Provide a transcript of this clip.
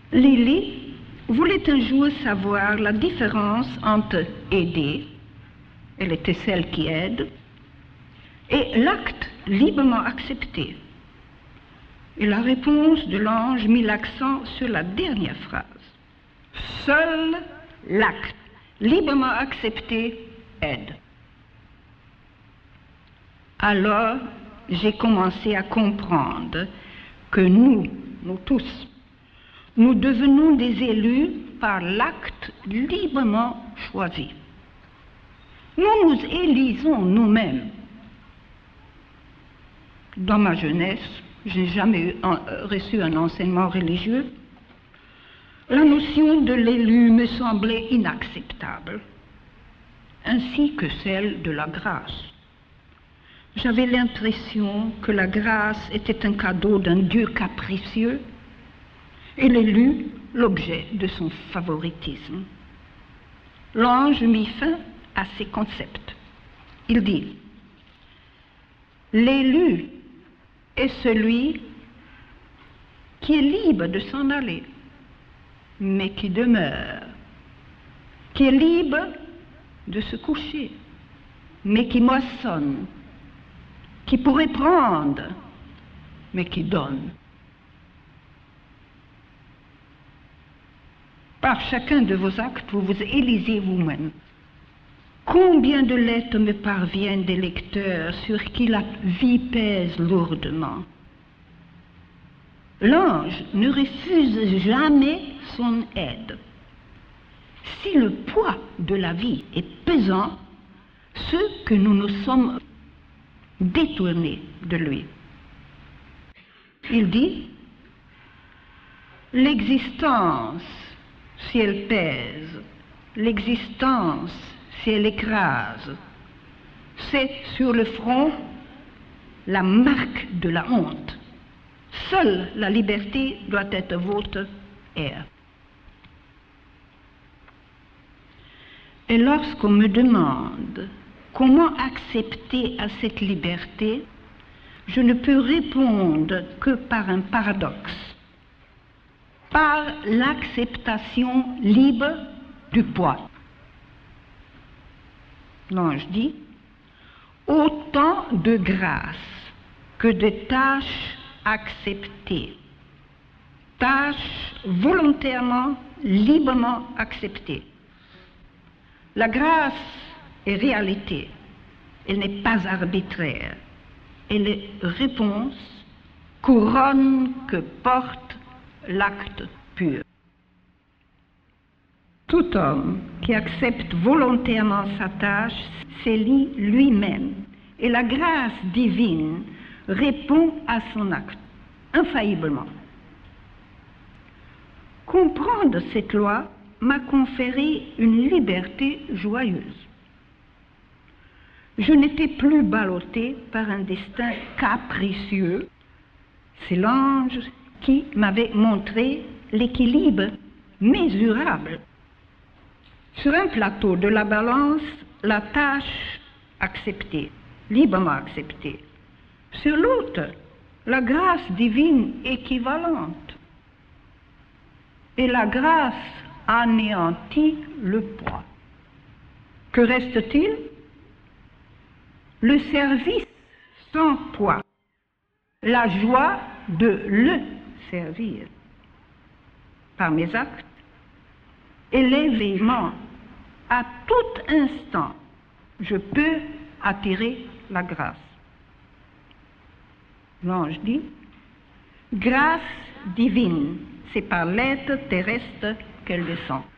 Lily voulait un jour savoir la différence entre aider, elle était celle qui aide, et l'acte librement accepté. Et la réponse de l'ange mit l'accent sur la dernière phrase. Seul l'acte librement accepté aide. Alors, j'ai commencé à comprendre que nous tous, nous devenons des élus par l'acte librement choisi. Nous nous élisons nous-mêmes. Dans ma jeunesse, je n'ai jamais reçu un enseignement religieux. La notion de l'élu me semblait inacceptable, ainsi que celle de la grâce. J'avais l'impression que la grâce était un cadeau d'un Dieu capricieux et l'élu l'objet de son favoritisme. L'ange mit fin à ces concepts. Il dit, l'élu est celui qui est libre de s'en aller, mais qui demeure, qui est libre de se coucher, mais qui moissonne, qui pourrait prendre, mais qui donne. Par chacun de vos actes, vous vous élisez vous-même. Combien de lettres me parviennent des lecteurs sur qui la vie pèse lourdement. L'ange ne refuse jamais son aide. Si le poids de la vie est pesant, c'est que nous nous sommes détournés de lui. Il dit, l'existence, si elle pèse, l'existence, si elle écrase, c'est sur le front la marque de la honte. Seule la liberté doit être votre air. Et lorsqu'on me demande comment accepter à cette liberté, je ne peux répondre que par un paradoxe, par l'acceptation libre du poids. L'ange dit, autant de grâce que de tâches acceptées, tâches volontairement, librement acceptées. La grâce est réalité, elle n'est pas arbitraire, elle est réponse, couronne que porte l'acte pur. Tout homme qui accepte volontairement sa tâche s'élit lui-même et la grâce divine répond à son acte, infailliblement. Comprendre cette loi m'a conféré une liberté joyeuse. Je n'étais plus ballottée par un destin capricieux. C'est l'ange qui m'avait montré l'équilibre mesurable. Sur un plateau de la balance, la tâche acceptée, librement acceptée. Sur l'autre, la grâce divine équivalente. Et la grâce anéantit le poids. Que reste-t-il? Le service sans poids, la joie de le servir par mes actes et l'éveillement. À tout instant, je peux attirer la grâce. L'ange dit, grâce divine, c'est par l'être terrestre qu'elle descend.